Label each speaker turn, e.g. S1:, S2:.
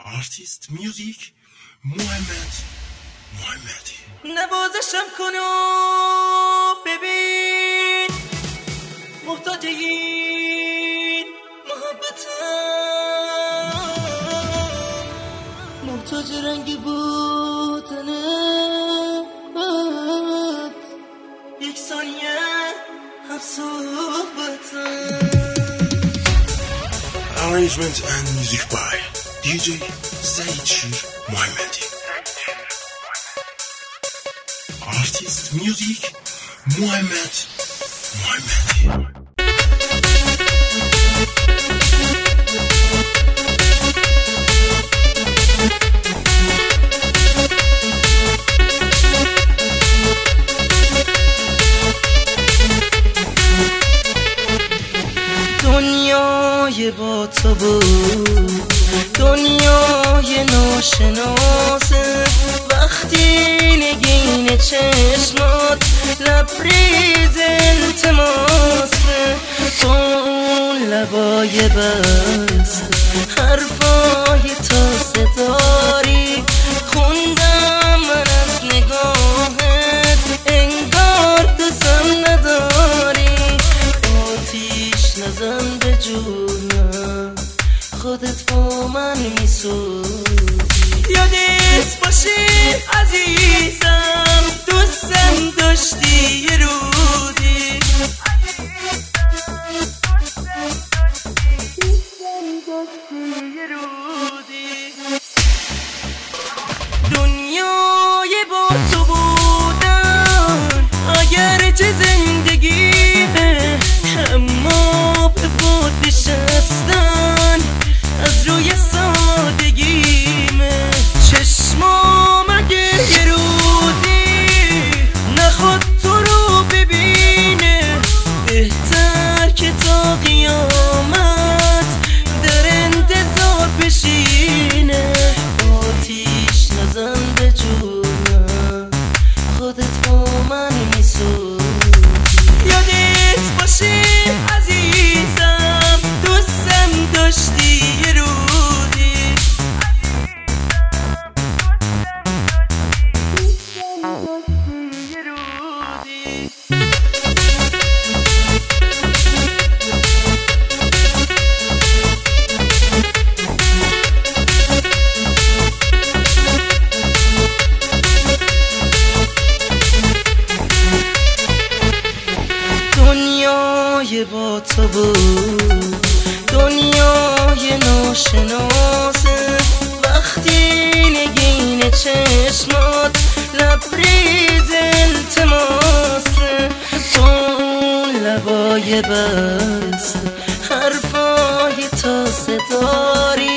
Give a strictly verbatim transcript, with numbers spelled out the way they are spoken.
S1: آرتیست میوزیک محمد محمدی.
S2: نوازشم کن و ببین محتاج این محبتم، محتاج رنگ بودنت، یک ثانیه هم صحبتم.
S1: Arrangement and music by دی جی سعید شیر محمدی. Artist music محمد محمدی.
S2: دنیای با تو بود، دنیای ناشناسه، وقتی نگین چشمات لبریز التماسه، با اون لبای بست حرفای تازه داری، خوندم من از نگاهت انگار دستم نداری. آتیش نزن به جونم، خودت با من میسوزی. یادت باشه عزیزم، دوستم داشتی یه رودی، دنیای با تو بودن اگر چه زندگیه، اما به بود نشستن از روی سادگیمه. چشمام اگه یه روزی نخواد تو رو ببینه، بهتر که تا قیامت در انتظار بشینه. آتیش نزن به جونم، خودت با من میسوزی. یادت باشه عزیزم، دوستم داشتی یه رودی، دنیای با تو بود، دنیای ناشناسه، وقتی نگین چشمات لبریز التماسه، با اون لبای بست حرفای تازه داری،